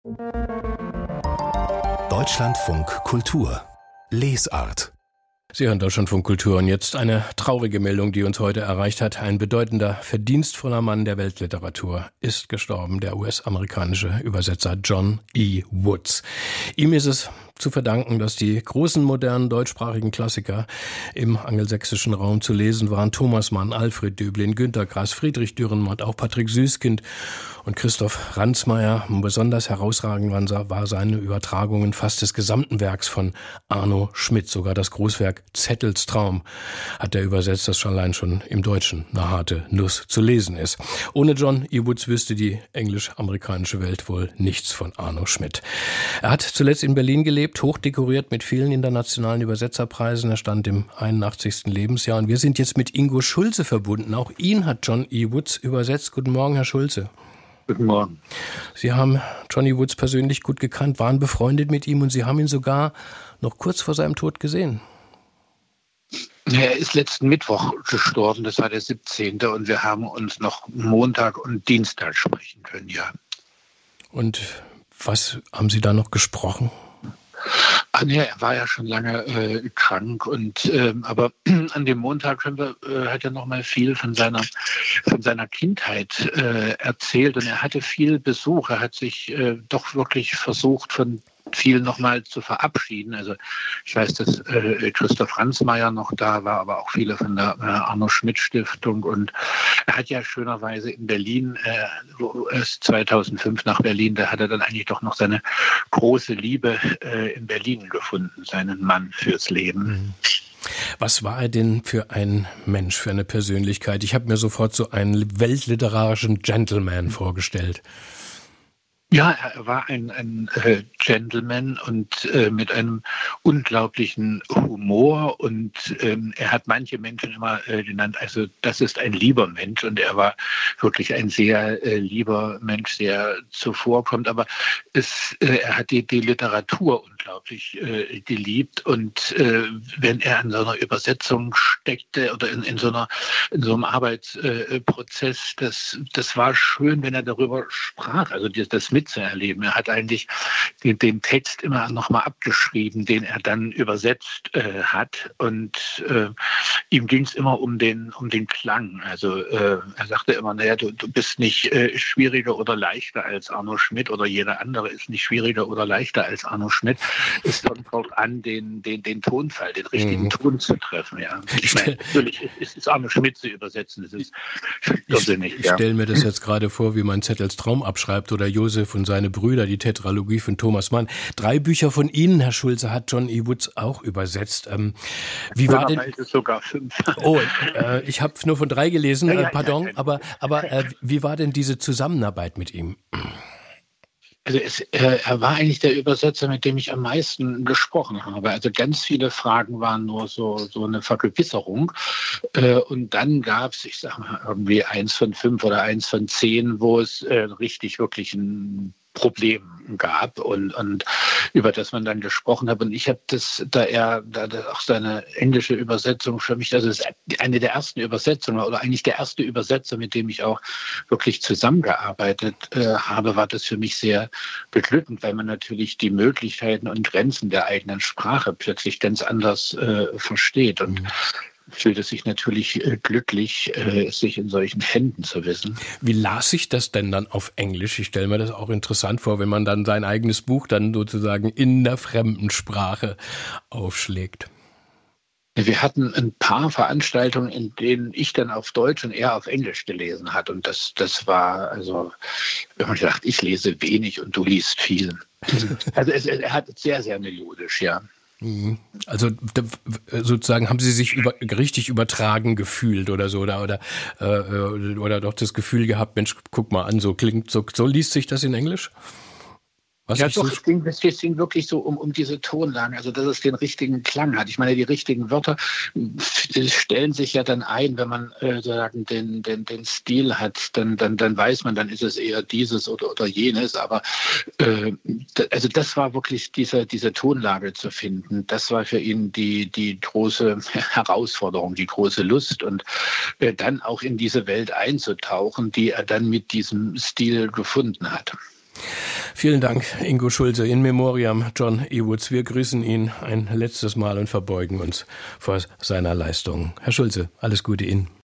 Deutschlandfunk Kultur Lesart. Sie hören Deutschlandfunk Kultur und jetzt eine traurige Meldung, die uns heute erreicht hat. Ein bedeutender, verdienstvoller Mann der Weltliteratur ist gestorben, der US-amerikanische Übersetzer John E. Woods. Ihm ist es zu verdanken, dass die großen modernen deutschsprachigen Klassiker im angelsächsischen Raum zu lesen waren. Thomas Mann, Alfred Döblin, Günter Grass, Friedrich Dürrenmatt, auch Patrick Süskind und Christoph Ransmayr. Besonders herausragend war seine Übertragungen fast des gesamten Werks von Arno Schmidt. Sogar das Großwerk Zettels Traum hat er übersetzt, das allein schon im Deutschen eine harte Nuss zu lesen ist. Ohne John E. Woods wüsste die englisch-amerikanische Welt wohl nichts von Arno Schmidt. Er hat zuletzt in Berlin gelebt, hochdekoriert mit vielen internationalen Übersetzerpreisen. Er stand im 81. Lebensjahr und wir sind jetzt mit Ingo Schulze verbunden. Auch ihn hat John E. Woods übersetzt. Guten Morgen, Herr Schulze. Guten Morgen. Sie haben John E. Woods persönlich gut gekannt, waren befreundet mit ihm und Sie haben ihn sogar noch kurz vor seinem Tod gesehen. Er ist letzten Mittwoch gestorben, das war der 17. Und wir haben uns noch Montag und Dienstag sprechen können, ja. Und was haben Sie da noch gesprochen? Er war ja schon lange krank aber an dem Montag hat er noch mal viel von seiner Kindheit erzählt und er hatte viel Besuch. Er hat sich doch wirklich versucht, von vielen noch mal zu verabschieden. Also ich weiß, dass Christoph Ransmayr noch da war, aber auch viele von der Arno Schmidt Stiftung. Und er hat ja schönerweise in Berlin, 2005 nach Berlin, da hat er dann eigentlich doch noch seine große Liebe in Berlin gefunden, seinen Mann fürs Leben. Was war er denn für ein Mensch, für eine Persönlichkeit? Ich habe mir sofort so einen weltliterarischen Gentleman vorgestellt. Ja, er war ein Gentleman und mit einem unglaublichen Humor und er hat manche Menschen immer genannt, also das ist ein lieber Mensch und er war wirklich ein sehr lieber Mensch, der zuvorkommt, aber er hat die Literatur unglaublich geliebt und wenn er an so einer Übersetzung steckte oder in so einem Arbeitsprozess, das war schön, wenn er darüber sprach, also das mitzuerleben. Er hat eigentlich den Text immer nochmal abgeschrieben, den er dann übersetzt hat und ihm ging es immer um den Klang. Also er sagte immer, naja, du bist nicht schwieriger oder leichter als Arno Schmidt oder jeder andere ist nicht schwieriger oder leichter als Arno Schmidt. Es kommt drauf an, den Tonfall, den richtigen Ton zu treffen. Ja. Ich meine, natürlich ist Arno Schmidt zu übersetzen. Das ist irrsinnig. Ich stelle mir das jetzt gerade vor, wie man Zettels Traum abschreibt oder Josef und seine Brüder, die Tetralogie von Thomas Mann. 3 Bücher von Ihnen, Herr Schulze, hat John E. Woods auch übersetzt. Wie war denn? Sogar 5. Oh, ich habe nur von 3 gelesen, pardon. Aber wie war denn diese Zusammenarbeit mit ihm? Also er war eigentlich der Übersetzer, mit dem ich am meisten gesprochen habe. Also ganz viele Fragen waren nur so eine Vergewisserung. Und dann gab es, ich sag mal, irgendwie 1 von 5 oder 1 von 10, wo es richtig wirklich ein Problem gab und über das man dann gesprochen hat. Und ich habe da auch seine englische Übersetzung für mich, also das ist eine der ersten Übersetzungen oder eigentlich der erste Übersetzer, mit dem ich auch wirklich zusammengearbeitet habe, war das für mich sehr beglückend, weil man natürlich die Möglichkeiten und Grenzen der eigenen Sprache plötzlich ganz anders versteht und fühlt es sich natürlich glücklich, sich in solchen Händen zu wissen. Wie las sich das denn dann auf Englisch? Ich stelle mir das auch interessant vor, wenn man dann sein eigenes Buch dann sozusagen in der fremden Sprache aufschlägt. Wir hatten ein paar Veranstaltungen, in denen ich dann auf Deutsch und er auf Englisch gelesen hat. Und das war, also, wenn man sagt, ich lese wenig und du liest viel. Also er hat sehr, sehr melodisch, ja. Also sozusagen haben Sie sich richtig übertragen gefühlt oder so oder doch das Gefühl gehabt, Mensch, guck mal an, so klingt, so liest sich das in Englisch? Ja doch, es ging wirklich so um diese Tonlagen, also dass es den richtigen Klang hat. Ich meine, die richtigen Wörter stellen sich ja dann ein, wenn man sagen den Stil hat, dann weiß man, dann ist es eher dieses oder jenes. Aber also das war wirklich diese Tonlage zu finden. Das war für ihn die große Herausforderung, die große Lust und dann auch in diese Welt einzutauchen, die er dann mit diesem Stil gefunden hat. Vielen Dank, Ingo Schulze, in memoriam John E. Woods. Wir grüßen ihn ein letztes Mal und verbeugen uns vor seiner Leistung. Herr Schulze, alles Gute Ihnen.